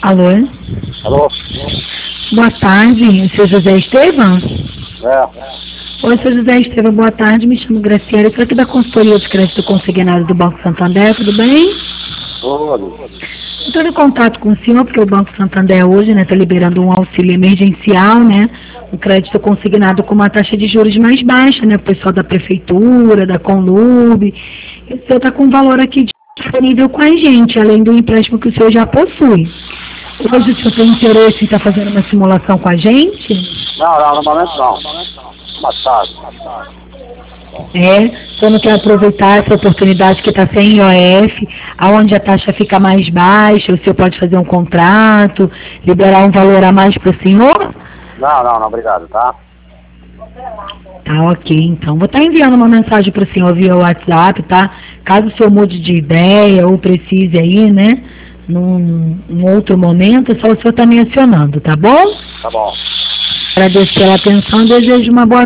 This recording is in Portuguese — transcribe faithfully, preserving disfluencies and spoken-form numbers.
Alô? Alô? Boa tarde, seu José Estevam? É. Oi, seu José Estevam, boa tarde, me chamo Graciela, eu sou aqui da consultoria de crédito consignado do Banco Santander, tudo bem? Tudo. Estou em contato com o senhor, porque o Banco Santander hoje está liberando um auxílio emergencial, né? Um crédito consignado com uma taxa de juros mais baixa, né? O pessoal da prefeitura, da Conlub. E o senhor está com um valor aqui disponível com a gente, além do empréstimo que o senhor já possui. Hoje o senhor tem interesse em estar fazendo uma simulação com a gente? Não, não, no momento não. Mais tarde. É, o senhor não quer aproveitar essa oportunidade que está sem I O F, aonde a taxa fica mais baixa, o senhor pode fazer um contrato, liberar um valor a mais para o senhor? Não, não, não, obrigado, tá? Tá, ok, então. Vou estar enviando uma mensagem para o senhor via WhatsApp, tá? Caso o senhor mude de ideia ou precise aí, né? Num, num outro momento, é só o senhor estar me acionando, tá bom? Tá bom. Agradeço pela atenção e desejo uma boa